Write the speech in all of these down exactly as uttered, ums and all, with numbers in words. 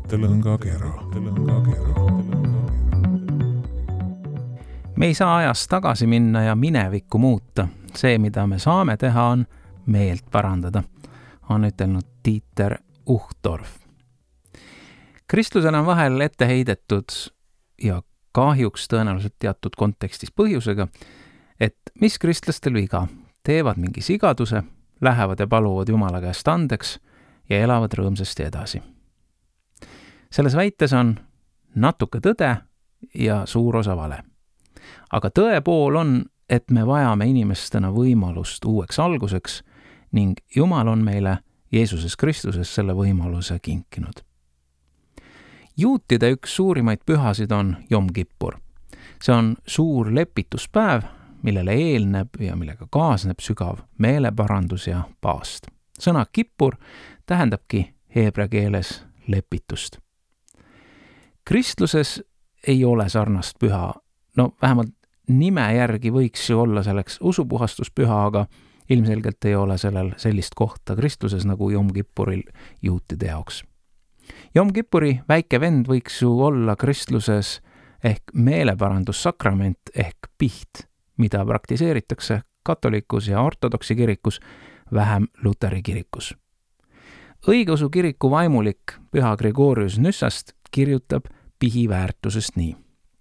mõttelõngakera. Me ei saa ajas tagasi minna ja minevikku muuta. See, mida me saame teha, on meelt parandada, on ütelnud Dieter Uchtdorf. Kristlusele on vahel ette heidetud ja kahjuks tõenäoliselt teatud kontekstis põhjusega, et mis kristlastel viga, teevad mingi sigaduse, lähevad ja paluvad Jumala käest andeks ja elavad rõõmsasti edasi. Selles väites on natuke tõde ja suur osa vale. Aga tõe pool on, et me vajame inimestena võimalust uueks alguseks ning Jumal on meile Jeesuses Kristuses selle võimaluse kinkinud. Juutide üks suurimaid pühasid on Jom Kippur. See on suur lepituspäev, millele eelneb ja millega kaasneb sügav meeleparandus ja paast. Sõna Kippur tähendabki heebrea keeles lepitust. Kristluses ei ole sarnast püha, no vähemalt nime järgi võiks ju olla selleks usupuhastuspüha, aga ilmselgelt ei ole sellel sellist kohta Kristluses nagu Jom Kippuril juutide jaoks. Jom Kippuri väike vend võiks ju olla kristluses ehk meeleparandussakrament ehk piht, mida praktiseeritakse katolikus ja ortodoksi kirikus, vähem luteri kirikus. Õigeusu kiriku vaimulik Püha Gregorius Nyssast kirjutab pihi väärtusest nii.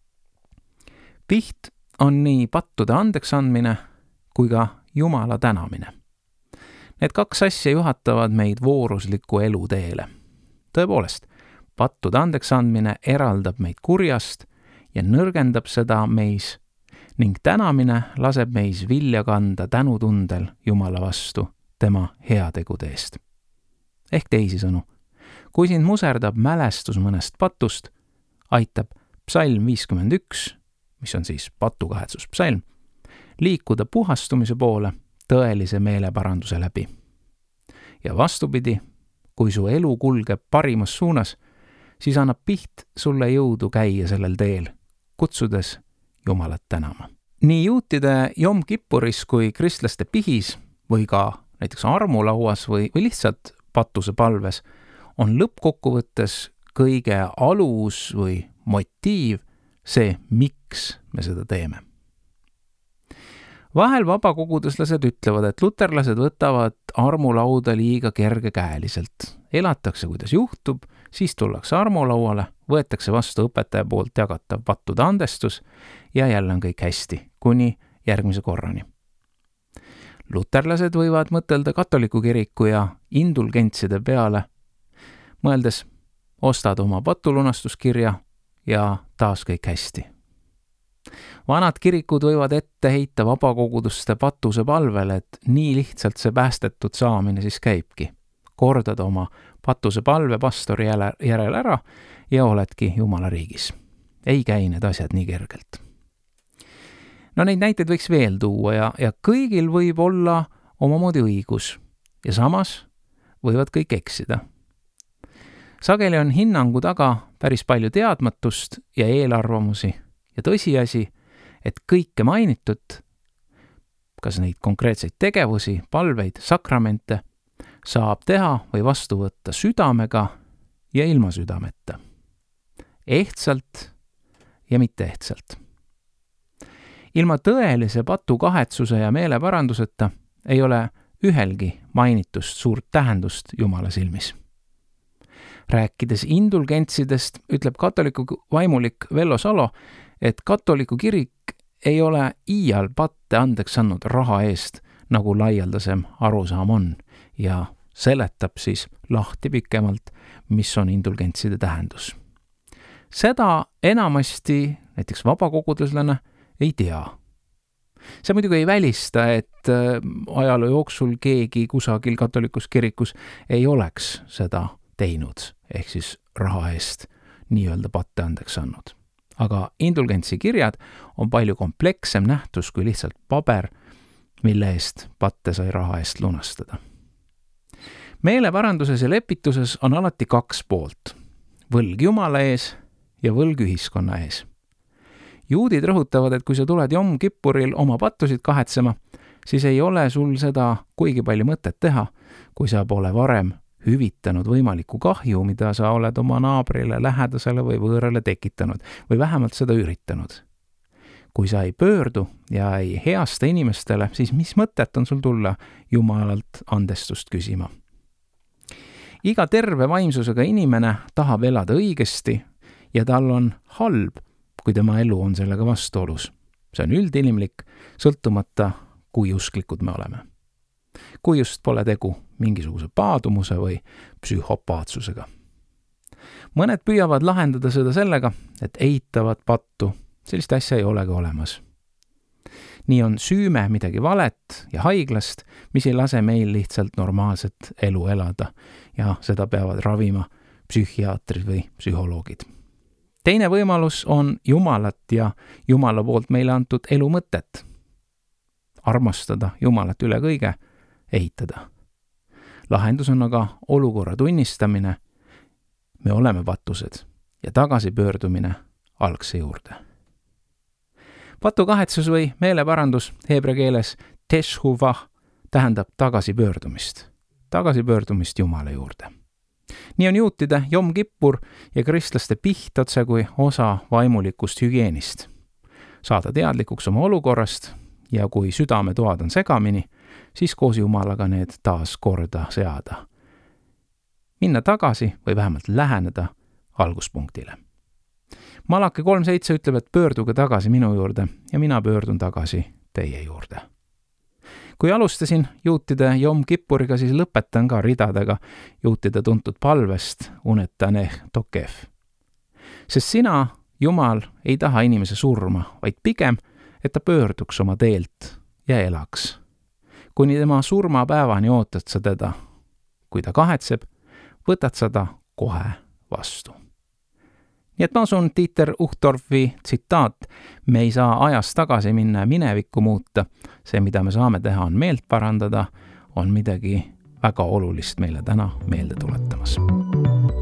Piht on nii pattude andeks andmine kui ka Jumala tänamine. Need kaks asja juhatavad meid voorusliku elu teele. Tõepoolest, pattude andeks andmine eraldab meid kurjast ja nõrgendab seda meis ning tänamine laseb meis vilja kanda tänutundel Jumala vastu tema heategude eest. Ehk teisisõnu, kui sind muserdab mälestus mõnest patust, aitab psalm viiskümmend üks, mis on siis patukahetsuspsalm, liikuda puhastumise poole tõelise meeleparanduse läbi. Ja vastupidi, kui su elu kulgeb parimas suunas, siis annab piht sulle jõudu käia sellel teel, kutsudes Jumalat tänama. Nii juutide Jom Kippuris kui kristlaste pihis või ka näiteks armulauas või, või lihtsalt patuse palves on lõppkokkuvõttes kõige alus või motiiv see, miks me seda teeme. Vahel vabakoguduslased ütlevad, et luterlased võtavad armulauda liiga kergekäeliselt. Elatakse, kuidas juhtub, siis tullakse armulauale, võetakse vastu õpetaja poolt jagatav pattude andestus ja jälle on kõik hästi, kuni järgmise korrani. Luterlased võivad mõtelda katoliku kiriku ja indulgentside peale, mõeldes ostad oma patulunastuskirja ja taas kõik hästi. Vanad kirikud võivad ette heita vabakoguduste patuse palvel, et nii lihtsalt see päästetud saamine siis käibki. Kordad oma patuse palve pastori järel ära ja oledki Jumala riigis. Ei käi need asjad nii kergelt. No neid näiteid võiks veel tuua ja, ja kõigil võib olla omamoodi õigus ja samas võivad kõik eksida. Sageli on hinnangu taga päris palju teadmatust ja eelarvamusi ja tõsiasi, et kõike mainitud, kas neid konkreetseid tegevusi, palveid, sakramente, saab teha või vastu võtta südamega ja ilma südameta. Ehtsalt ja mitte ehtsalt. Ilma tõelise patukahetsuse ja meeleparanduseta ei ole ühelgi mainitust suurt tähendust Jumala silmis. Rääkides indulgentsidest, ütleb katoliku vaimulik Vello Salo, et katoliku kirik ei ole iial patte andeks andnud raha eest, nagu laialdasem arusaam on, ja seletab siis lahti pikemalt, mis on indulgentside tähendus. Seda enamasti, näiteks vabakoguduslane, ei tea. See muidugi ei välista, et ajaloo jooksul keegi kusagil katolikus kirikus ei oleks seda teinud, ehk siis raha eest nii-öelda patte andeks andnud. Aga indulgentsi kirjad on palju komplekssem nähtus kui lihtsalt paber, mille eest patte sai raha eest lunastada. Meeleparanduses ja lepituses on alati kaks poolt, võlg Jumala ees ja võlg ühiskonna ees. Juudid rõhutavad, et kui sa tuled Jom Kippuril oma pattusid kahetsema, siis ei ole sul seda kuigi palju mõtet teha, kui sa pole varem hüvitanud võimaliku kahju, mida sa oled oma naabrile, lähedasele või võõrale tekitanud või vähemalt seda üritanud. Kui sa ei pöördu ja ei heasta inimestele, siis mis mõtet on sul tulla Jumalalt andestust küsima? Iga terve vaimsusega inimene tahab elada õigesti ja tal on halb, kui tema elu on sellega vastuolus. See on üldinimlik, sõltumata, kui usklikud me oleme. Kui just pole tegu mingisuguse paadumuse või psühhopaatsusega. Mõned püüavad lahendada seda sellega, et eitavad pattu. Sellist asja ei olegi olemas. Nii on süüme midagi valet ja haiglast, mis ei lase meil lihtsalt normaalset elu elada ja seda peavad ravima psühhiaatrid või psühholoogid. Teine võimalus on Jumalat ja Jumala poolt meile antud elu mõtet. Armastada Jumalat üle kõige, eitada. Lahendus on aga olukorra tunnistamine, me oleme patused ja tagasipöördumine algse juurde. Patukahetsus või meeleparandus heebrea keeles teshuvah tähendab tagasipöördumist, tagasipöördumist Jumala juurde. Nii on juutide Jom Kippur ja kristlaste piht otse kui osa vaimulikust hügieenist. Saada teadlikuks oma olukorrast ja kui südametoad on segamini, siis koos Jumalaga need taas korda seada. Minna tagasi või vähemalt läheneda alguspunktile. Malaki kolm seitse ütleb, et pöörduge tagasi minu juurde ja mina pöördun tagasi teie juurde. Kui alustasin juutide Jom Kippuriga, siis lõpetan ka ridadega juutide tuntud palvest Unetaneh Tokef. Sest sina, Jumal, ei taha inimese surma, vaid pigem, et ta pöörduks oma teelt ja elaks. Kuni tema surmapäevani ootad sa teda. Kui ta kahetseb, võtad sa ta kohe vastu. Nii et ma usun Dieter Uchtdorfi tsitaat, me ei saa ajas tagasi minna ja minevikku muuta. See, mida me saame teha, on meelt parandada, on midagi väga olulist meile täna meelde tuletamas.